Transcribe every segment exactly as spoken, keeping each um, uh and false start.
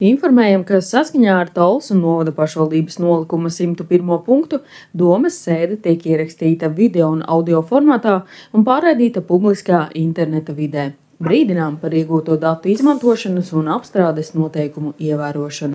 Informējam, ka saskaņā ar Talsu novada pašvaldības nolikuma simtu pirmo punktu domes sēde tiek ierakstīta video un audio formātā un pārraidīta publiskā interneta vidē. Brīdinām par iegūto datu izmantošanas un apstrādes noteikumu ievērošanu.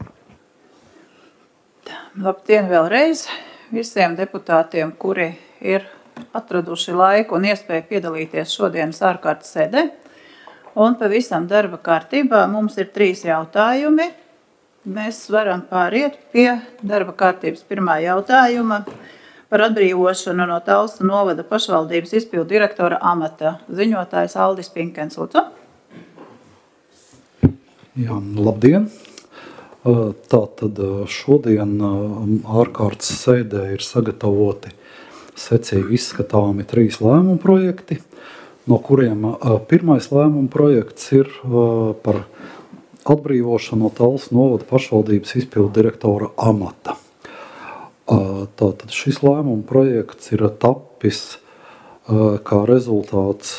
Labdien vēlreiz visiem deputātiem, kuri ir atraduši laiku un iespēju piedalīties šodienas ārkārtas sēdē. Un pavisam darba kārtībā mums ir trīs jautājumi. Mēs varam pāriet pie darba kārtības pirmā jautājuma par atbrīvošanu no Talsu novada pašvaldības izpildu direktora amata. Ziņotājs Aldis Pinkens, lūdzu. Jā, labdien! Tātad šodien ārkārtas sēdē ir sagatavoti secīgi izskatāmi trīs lēmumu projekti, no kuriem pirmais lēmuma projekts ir par atbrīvošanu no Talsu novada pašvaldības izpildu direktora amata. Tātad šis lēmuma projekts ir tapis kā rezultāts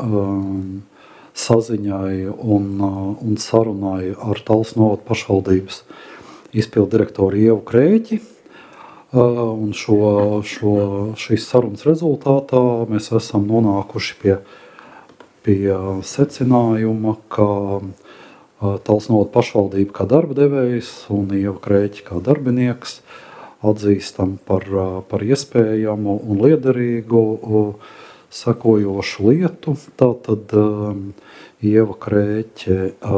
saziņai un, un sarunai ar Talsu novada pašvaldības izpildu direktoru Ievu Krēķi. Un šo, šo, šīs sarunas rezultātā mēs esam nonākuši pie, pie secinājuma, ka Talsu novada pašvaldība kā darba devējs un Ieva Krēķi kā darbinieks atzīstam par, par iespējamu un liederīgu sekojošu lietu. Tātad Ieva Krēķe,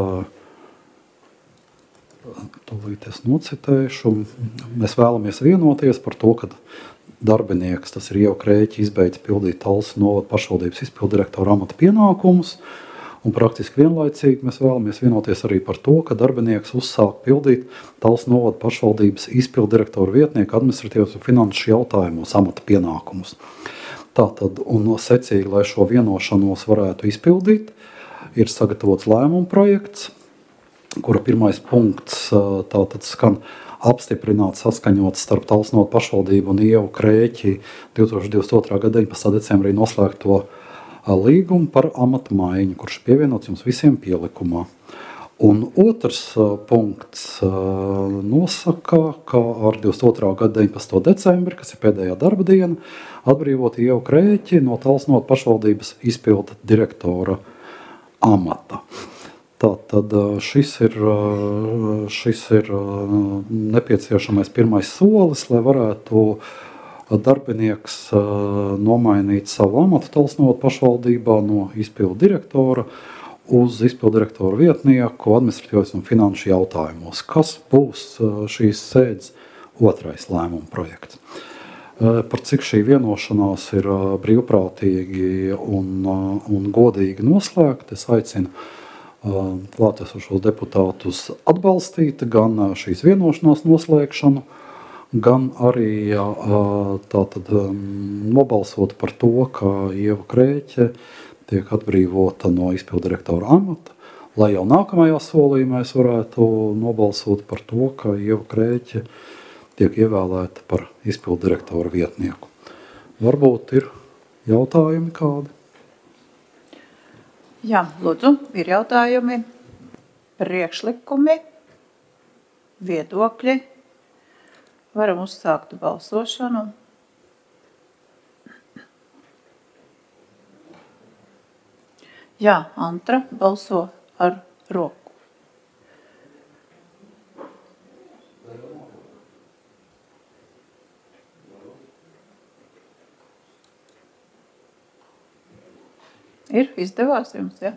tūlīt es nocitēšu, mēs vēlamies vienoties par to, ka darbinieks, tas ir Ieva Krēķi, izbeidz pildīt Talsu novada pašvaldības izpildu direktora amata pienākumus, un praktiski vienlaicīgi mēs vēlamies vienoties arī par to, ka darbinieks uzsāk pildīt Talsu novada pašvaldības izpildu direktora vietnieku administratīvas un finanšu jautājumos amata pienākumus. Tātad, un secīgi, lai šo vienošanos varētu izpildīt, ir sagatavots lēmuma projekts, kura pirmais punkts tātad skan apstiprināt saskaņot starp Talsu novada pašvaldību un Ievu Krēķi divtūkstoš divdesmit otrā gada deviņpadsmitā decembrī noslēgto līgumu par amata maiņu, kurš pievienots jums visiem pielikumā. Un otrs punkts nosaka, ka ar divdesmit otrā gada deviņpadsmito decembri, kas ir pēdējā darba diena, atbrīvot Ievu Krēķi no Talsu novada pašvaldības izpilda direktora amata. Tātad šis ir, šis ir nepieciešamais pirmais solis, lai varētu darbinieks nomainīt savu amatu Talsu novada pašvaldībā no izpildu direktora uz izpildu direktora vietnieku administratīvos un finanšu jautājumos, kas būs šīs sēdes otrais lēmuma projekts. Par cik šī vienošanās ir brīvprātīgi un, un godīgi noslēgta, es aicinu klātesošos deputātus atbalstīt gan šīs vienošanās noslēgšanu, gan arī tātad nobalsot par to, ka Ieva Krēķe tiek atbrīvota no izpildu direktora amata, lai jau nākamajā solī mēs varētu nobalsot par to, ka Ieva Krēķe tiek ievēlēta par izpildu direktora vietnieku. Varbūt ir jautājumi kādi? Jā, lūdzu, ir jautājumi, priekšlikumi, viedokļi. Varam uzsākt balsošanu. Jā, Antra balso ar roku. Ir izdevās jums, ja?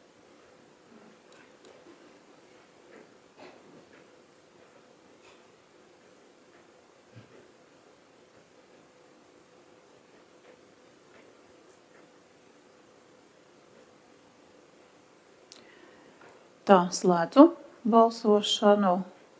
Tā, slēdzu balsošanu.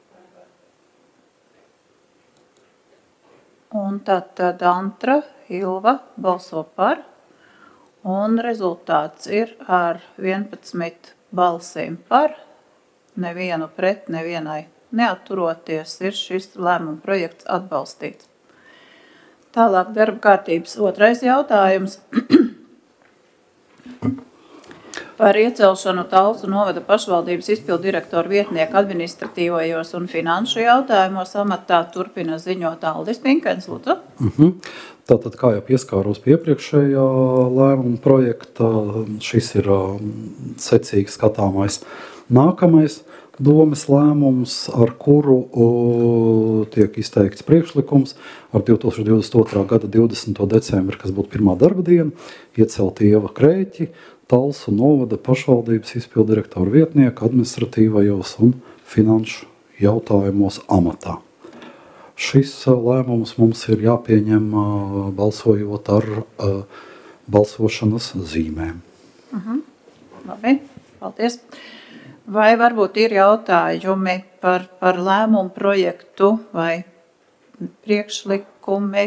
Un tad, tad Antra, Ilva balso par. Un rezultāts ir ar vienpadsmit balsīm par, nevienu pret, nevienai neatturoties, ir šis lēmuma projekts atbalstīts. Tālāk darba kārtības otrais jautājums. Par iecelšanu Talsu novada pašvaldības izpildu direktoru vietnieku administratīvajos un finanšu jautājumos amatā turpina ziņot Aldis Pinkens, lūdzu. Uh-huh. Tātad, kā jau pieskāros pie iepriekšējā lēmuma projekta, šis ir secīgi skatāmais nākamais domes lēmums, ar kuru uh, tiek izteikts priekšlikums ar divtūkstoš divdesmit otrā gada divdesmito decembri, kas būtu pirmā darba diena, iecelt Ieva Krēķi, Talsu novada pašvaldības izpildu direktoru vietnieku administratīvajos un finanšu jautājumos amatā. Šis uh, lēmums mums ir jāpieņem uh, balsojot ar uh, balsošanas zīmēm. Uh-huh. Labi, paldies. Vai varbūt ir jautājumi par, par lēmumu projektu vai priekšlikumi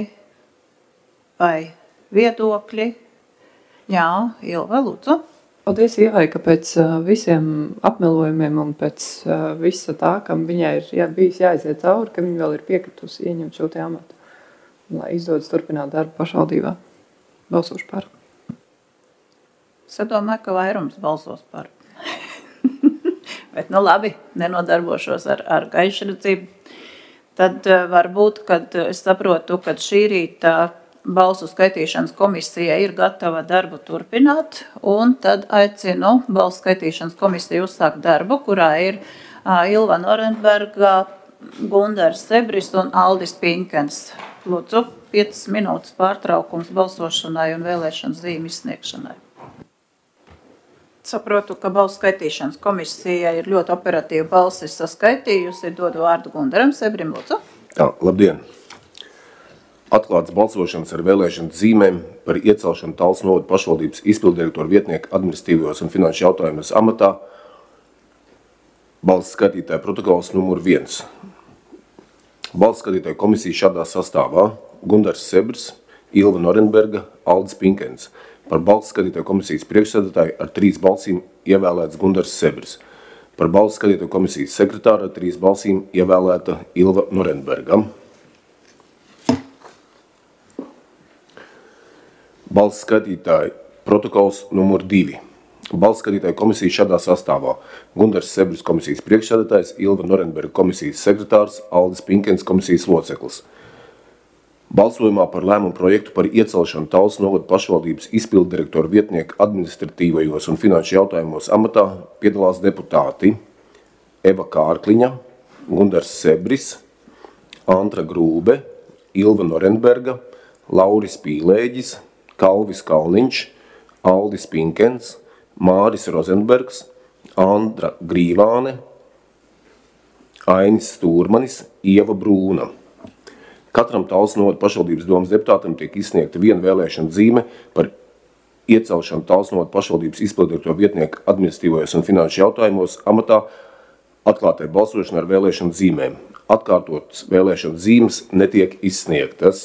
vai viedokļi? Jā, Ilva, lūdzu. Paldies Ievai, ka pēc uh, visiem apmelojumiem un pēc uh, visa tā, kam viņai ir jā, bijis jāiziet cauri, ka viņa vēl ir piekritusi ieņemt šo te amatu, lai izdodas turpināt darbu pašvaldībā. Balsošu par. Es domāju, ka vairums balsos par. Bet, nu labi, nenodarbošos ar, ar gaišredzību. Tad uh, varbūt, kad es saprotu, ka šī rīta balsu skaitīšanas komisija ir gatava darbu turpināt, un tad aicinu balsu skaitīšanas komisiju uzsākt darbu, kurā ir uh, Ilva Norenberga, Gundars Sebris un Aldis Pinkens. Lūdzu, piecas minūtes pārtraukums balsošanai un vēlēšanas zīmju izsniegšanai. Saprotu, ka balsu skaitīšanas komisija ir ļoti operatīvi balsis saskaitījusi. Dodu vārdu Gundaram Sebrim, lūdzu. Jā, labdien! Atklāts balsošanas ar vēlēšanas zīmēm par iecelšanu Talsu novada pašvaldības izpilddirektoru vietnieku administratīvajos un finanšu jautājumos amatā. Balsu skaitītāja protokols numur viens. Balsu skaitītāja komisija šādā sastāvā: Gundars Sebris, Ilva Norenberga, Aldis Pinkens. Par balsu skaitītāju komisijas priekšsēdētāju ar trīs balsīm ievēlēts Gundars Sebris. Par balsu skaitītāju komisijas sekretāru ar trīs balsīm ievēlēta Ilva Norenberga. Balsu skaitītāja protokols numur divi. Balsu skaitītāja komisija šādā sastāvā: Gundars Sebris komisijas priekšsēdētājs, Ilva Norenberga komisijas sekretārs, Aldis Pinkens komisijas loceklis. Balsojumā par lēmumu projektu par iecelšanu Talsu novada pašvaldības izpildu direktoru vietnieku administratīvajos un finanšu jautājumos amatā piedalās deputāti Eva Kārkliņa, Gundars Sebris, Antra Grūbe, Ilva Norenberga, Lauris Pīlēģis, Kalvis Kalniņš, Aldis Pinkens, Māris Rozenbergs, Andra Grīvāne, Ainis Stūrmanis, Ieva Brūna. Katram Talsu novada pašvaldības domes deputātam tiek izsniegta viena vēlēšana zīme par iecelšanu Talsu novada pašvaldības izpilddirektoru vietnieku administratīvajos un finanšu jautājumos amatā atklātai balsošana ar vēlēšana zīmēm. Atkārtotas vēlēšana zīmes netiek izsniegtas.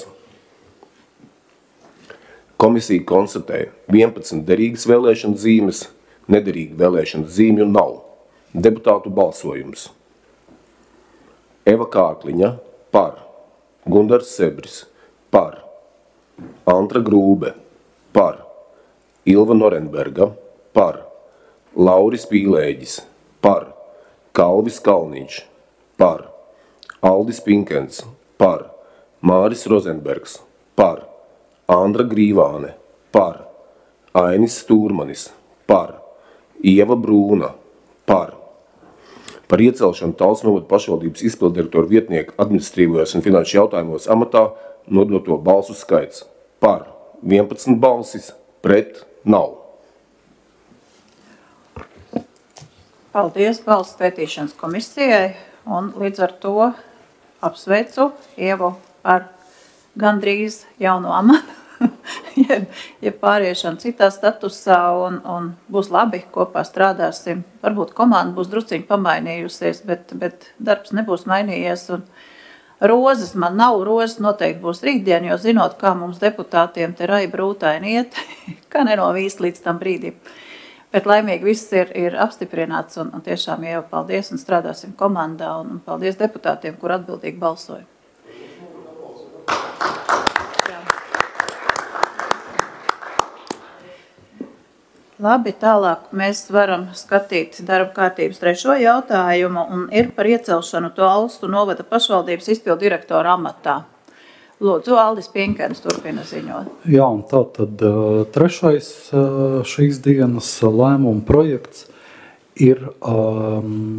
Komisija konstatēja vienpadsmit derīgas vēlēšanas zīmes, nederīga vēlēšanas zīmju nav. Deputātu balsojums. Eva Kārkliņa par, Gundars Sebris par, Antra Grūbe par, Ilva Norenberga par, Lauris Pīlēģis par, Kalvis Kalniņš par, Aldis Pinkens par, Māris Rozenbergs par, Andra Grīvāne par, Ainis Stūrmanis par, Ieva Brūna par. Par iecelšanu Talsu novada pašvaldības izpilddirektoru vietnieku administratīvajos un finanšu jautājumos amatā nodoto balsu skaits par vienpadsmit balsis, pret nav. Paldies balsu skaitīšanas komisijai, un līdz ar to apsveicu Ievu ar gandrīz jaunu amatu, ja, ja pāriešana citā statusā, un, un būs labi, kopā strādāsim. Varbūt komanda būs drusciņi pamainījusies, bet, bet darbs nebūs mainījies. Un rozes man nav, rozes noteikti būs rītdien, jo zinot, kā mums deputātiem te rai brūtaini iet, kā nenovīst līdz tam brīdim. Bet laimīgi viss ir, ir apstiprināts, un, un tiešām jau paldies, un strādāsim komandā, un, un paldies deputātiem, kur atbildīgi balsoja. Labi, tālāk mēs varam skatīt darba kārtības trešo jautājumu un ir par iecelšanu Talsu novada pašvaldības izpildu direktora amatā. Lūdzu, Aldis Pinkens turpina ziņot. Jā, un tā tad trešais šīs dienas lēmuma projekts ir um,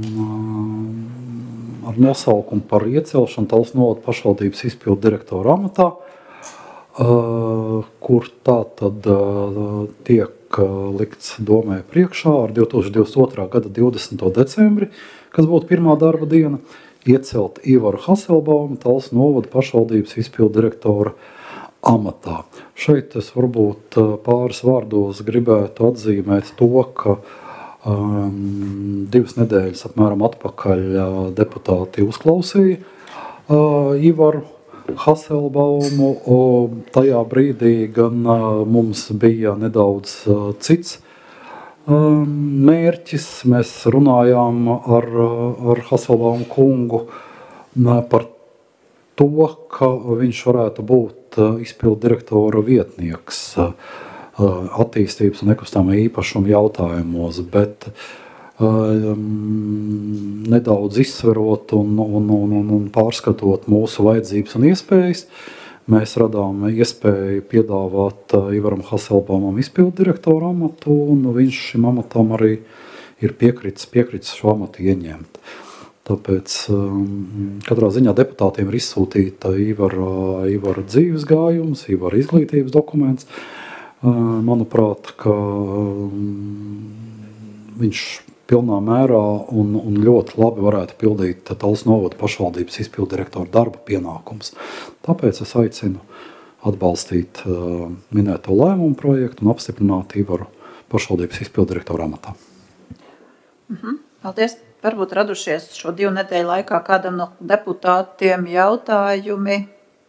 ar nosaukumu par iecelšanu Talsu novada pašvaldības izpildu direktora amatā, uh, kur tā tad uh, tiek likts domē priekšā ar divi tūkstoši divdesmit otrā gada divdesmito decembri, kas būtu pirmā darba diena, iecelt Ivaru Haselbaumu Talsu novada pašvaldības izpildu direktora amatā. Šeit es varbūt pāris vārdos gribētu atzīmēt to, ka um, divas nedēļas apmēram atpakaļ deputāti uzklausīja uh, Ivaru Haselbaumu. Tajā brīdī gan mums bija nedaudz cits mērķis. Mēs runājām ar, ar Haselbaumu kungu par to, ka viņš varētu būt izpildu direktora vietnieks attīstības un nekustamā īpašuma jautājumos, bet Um, nedaudz izsverot un, un, un, un pārskatot mūsu vajadzības un iespējas, mēs radām iespēju piedāvāt Ivaram Haselbaumam izpildu direktoru amatu, un viņš šim amatam arī ir piekritis, piekritis šo amatu ieņemt. Tāpēc um, katrā ziņā deputātiem ir izsūtīta Ivara, Ivara dzīves gājums, Ivara izglītības dokuments. Uh, manuprāt, ka um, viņš pilnā mērā un, un ļoti labi varētu pildīt Talsu novada pašvaldības izpildu direktora darba pienākums. Tāpēc es aicinu atbalstīt uh, minēto lēmumu projektu un apstiprināt Ivaru pašvaldības izpildu direktora amatā. Mhm. Paldies. Varbūt radušies šo divu nedēļu laikā kādam no deputātiem jautājumi.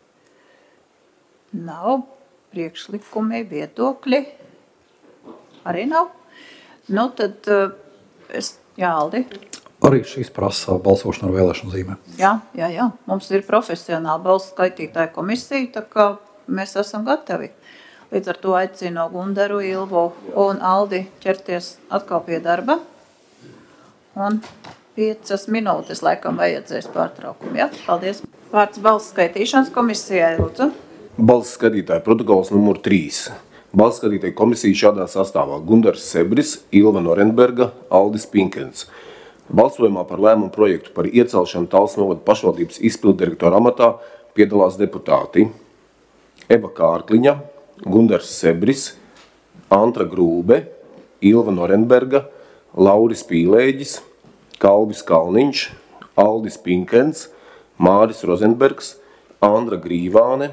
Nav priekšlikumi, viedokļi. Arī nav. Nu tad... Uh, Es, jā, Aldi. Arī šīs prasa balsošana ar vēlēšanu zīmēm. Jā, jā, jā. Mums ir profesionāla balsu skaitītāja komisija, tā kā mēs esam gatavi. Līdz ar to aicinu Gundaru, Ilvu un Aldi ķerties atkal pie darba. Un piecas minūtes laikam vajadzēs pārtraukumu. Jā, paldies. Vārds balsu skaitīšanas komisijai, lūdzu. Balsu skaitītāja protokols numur trīs. Balsu skatītāja komisija šādā sastāvā: Gundars Sebris, Ilva Norenberga, Aldis Pinkens. Balsojumā par lēmumu projektu par iecelšanu Talsu novada pašvaldības izpildu direktora amatā piedalās deputāti Eva Kārkliņa, Gundars Sebris, Antra Grūbe, Ilva Norenberga, Lauris Pīlēģis, Kalvis Kalniņš, Aldis Pinkens, Māris Rozenbergs, Andra Grīvāne,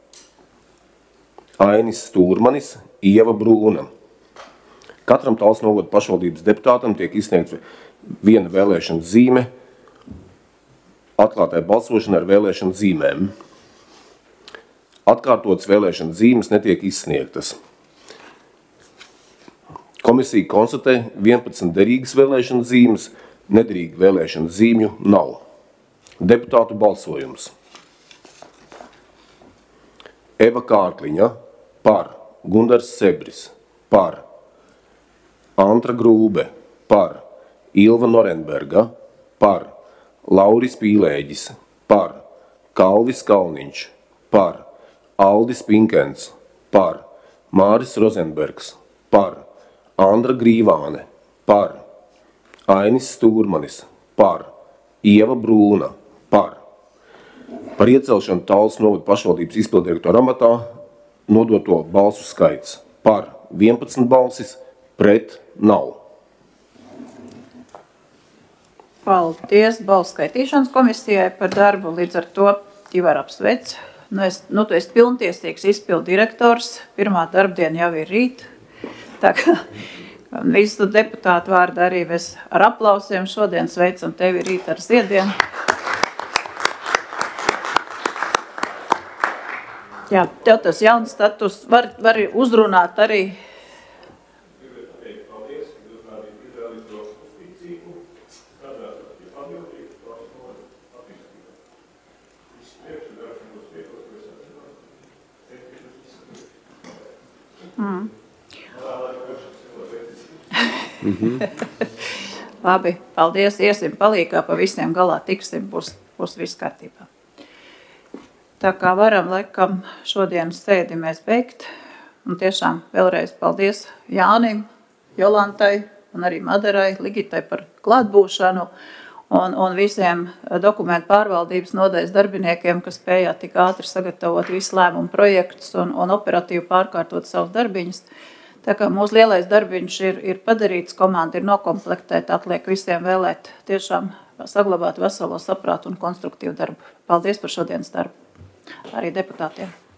Ainis Stūrmanis, Ieva Brūna. Katram Talsu novada pašvaldības deputātam tiek izsniegta viena vēlēšana zīme, atklātai balsošana ar vēlēšanu zīmēm. Atkārtotas vēlēšana zīmes netiek izsniegtas. Komisija konstatē vienpadsmit derīgas vēlēšana zīmes, nederīgu vēlēšana zīmju nav. Deputātu balsojums. Eva Kārkliņa par, Gundars Sebris par, Antra Grūbe par, Ilva Norenberga par, Lauris Pīlēģis par, Kalvis Kalniņš par, Aldis Pinkens par, Māris Rozenbergs par, Andra Grīvāne par, Ainis Stūrmanis par, Ieva Brūna par. Par iecelšanu Talsu novada pašvaldības izpildu direktora amatā nodoto balsu skaits par vienpadsmit balsis, pret nav. Paldies balsu skaitīšanas komisijai par darbu. Līdz ar to Ivar apsveic. Nu, es, nu, tu esi pilntiesīgs izpildu direktors. Pirmā darbdiena jau ir rīt. Tā kā visu deputātu vārdu arī mēs ar aplausiem šodien sveicam tevi rīt ar ziedienu. Jā, tev tas jauns status var, var uzrunāt arī. Mm. Mhm. Labi, paldies, iesim palīgā, pa visiem galā tiksim, būs, būs viss kārtībā. Tā kā varam, laikam, šodienas sēdi mēs beigt. Un tiešām vēlreiz paldies Jānim, Jolantai un arī Madarai, Ligitai par klātbūšanu un, un visiem dokumentu pārvaldības nodaļas darbiniekiem, kas spējāt tik ātri sagatavot visu lēmumu projektus un, un operatīvi pārkārtot savus darbiņus. Tā kā mūsu lielais darbiņš ir, ir padarīts, komanda ir nokomplektēta, atliek visiem vēlēt tiešām saglabāt veselo saprātu un konstruktīvu darbu. Paldies par šodienas darbu, arī deputātiem.